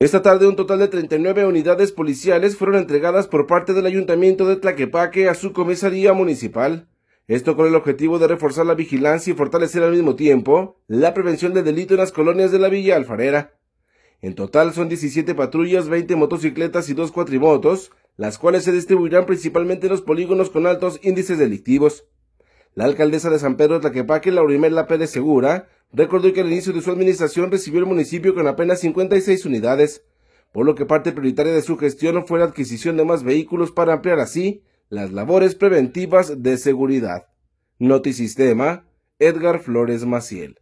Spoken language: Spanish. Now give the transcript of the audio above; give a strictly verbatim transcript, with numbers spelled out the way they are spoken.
Esta tarde un total de treinta y nueve unidades policiales fueron entregadas por parte del Ayuntamiento de Tlaquepaque a su comisaría municipal. Esto con el objetivo de reforzar la vigilancia y fortalecer al mismo tiempo la prevención del delito en las colonias de la Villa Alfarera. En total son diecisiete patrullas, veinte motocicletas y dos cuatrimotos, las cuales se distribuirán principalmente en los polígonos con altos índices delictivos. La alcaldesa de San Pedro de Tlaquepaque, Laurimela Pérez Segura, recordó que al inicio de su administración recibió el municipio con apenas cincuenta y seis unidades, por lo que parte prioritaria de su gestión fue la adquisición de más vehículos para ampliar así las labores preventivas de seguridad. Notisistema, Edgar Flores Maciel.